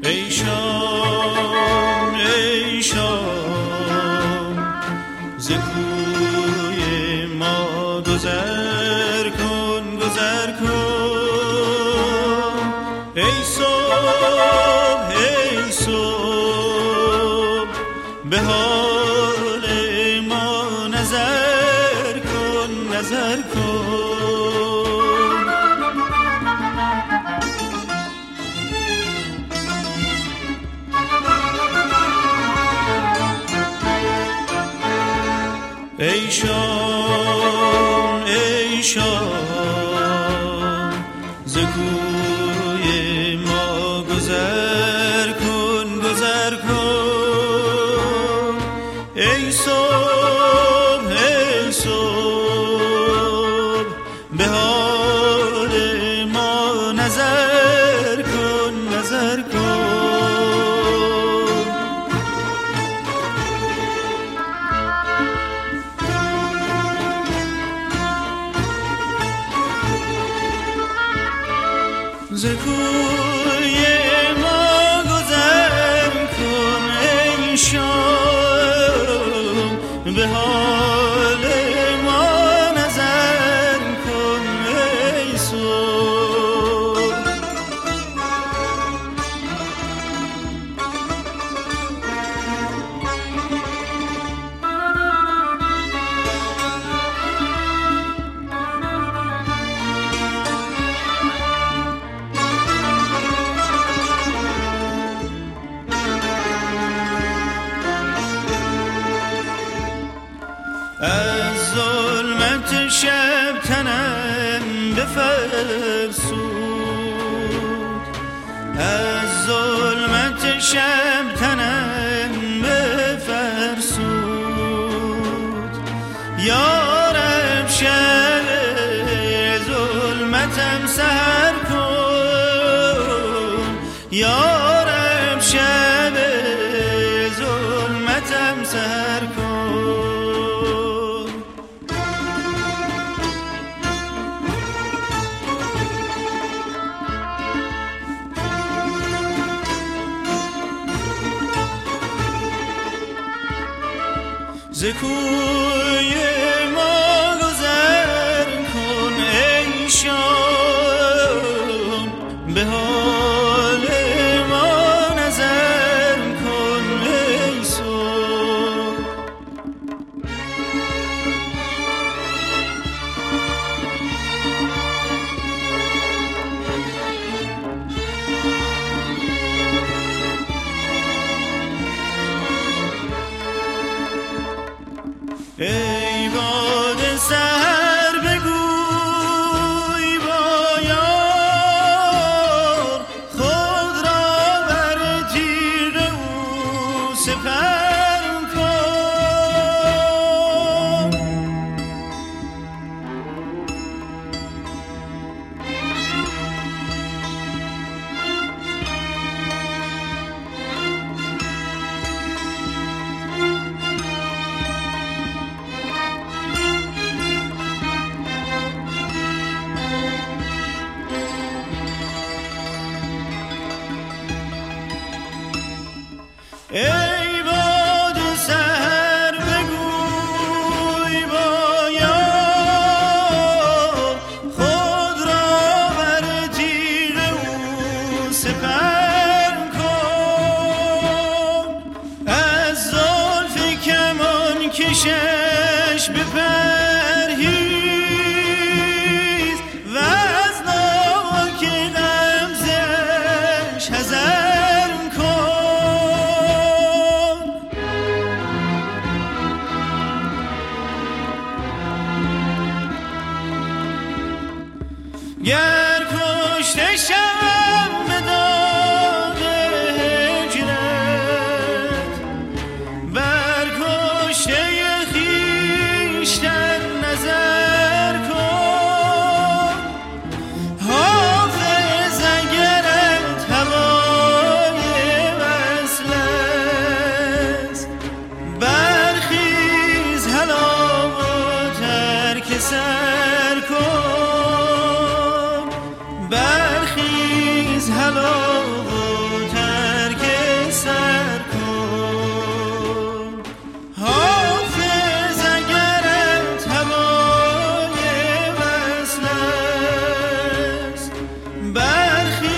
ای شام ای شام ز کوی ما گذر کن گذر کن ای صبح به حال ما نظر کن نظر کن ای شام ز کوی ما گذر کن گذر کن ای صبح به حال ما نظر کن نظر کن ز کوی ما گذر کن ای شام به حال ما نظر کن ای صبح از ظلمت شب تنم بفرسود از ظلمت شب تنم بفرسود یا رب شب ظلمتم سحر کن یا رب شب ظلمتم سحر کن ز کوی ما گذر کن ای شام به حال ما نظر کن ای صبح ای باد سحر بگوی با یار خود را بر تیغ او سپر کن ای باد سحر بگوی با یار خود را بر تیغ او سپر کن از زلف کمان کشش بپرهیز و از ناک غمزش حذر کن گر کشته شوم به داغ هجرت بر کشته خویشتن نظر کن حافظ اگرت هوای وصل است برخیز هلا و ترک سر کن در